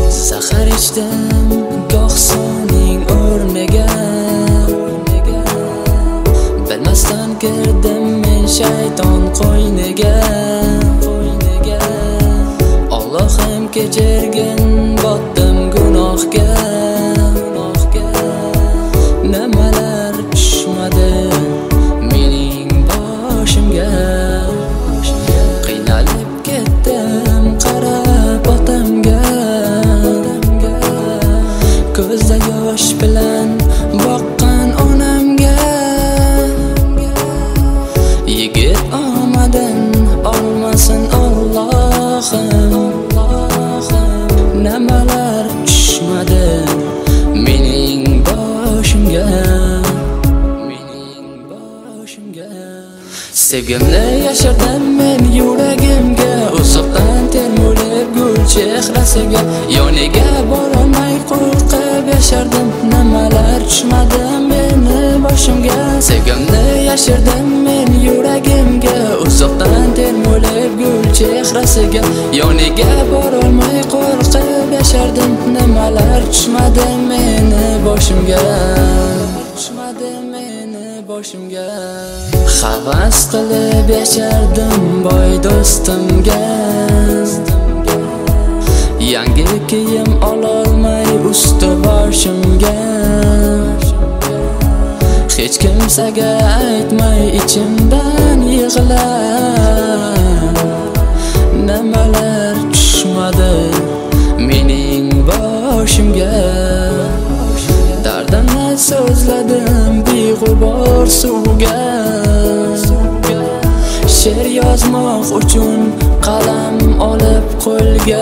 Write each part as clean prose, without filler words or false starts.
Zahar ichdim goh soning o'rniga, bilmasdan kirdim men shayton qo'yniga. Allohim kechirgin botdim gunohga. Nimalar tushmadi mening boshimga. Qiynalib ketdim qarab otamga. Ko'zda yosh bilan boqqan onamga. Yigit omadin olmasin Allohim. Nimalar tushmadi mening boshimga. Sevgimni yashirdim men yuragimga, uzoqdan termulib gul chehrasiga. Yoniga borolmay qo'rqib yashardim, nimalar tushmadi meni boshimga. Sevgimni yashirdim men yuragimga, uzoqdan termulib gul chehrasiga. Yoniga borolmay qo'rqib yashardim, nimalar tushmadi meni boshimga. Havas qilib yashardim boy do'stimga. Yangi kiyim ololmay usti boshimga. Hech kimsaga aytmay ichimdan yig'lar. Nimalar tushmadi mening boshimga. Dardimni so'zladim beg'ubor suvga. She'r yozmoq uchun qalam olib qo'lga.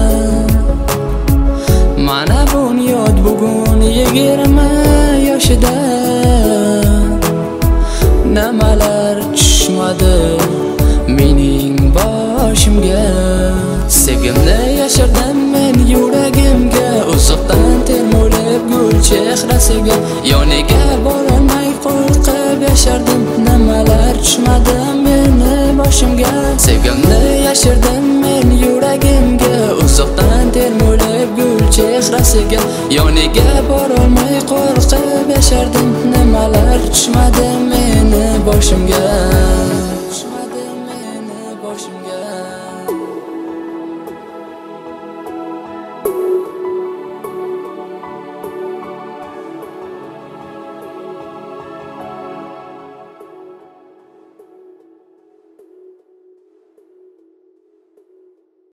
Mana bunyod bugun 20 yoshida. Nimalar tushmadi mening boshimga. Sevgimni yashirdim men yuragimga, uzoqdan termulib gul chehrasiga. Yoniga borolmay qo'rqib yashardim, nimalar tushmadi meni boshimga. Sevgimni yashirdim men yuragimga, uzoqdan termulib gul chehrasiga. Yoniga borolmay qo'rqib yashardim, nimalar tushmadi meni boshimga.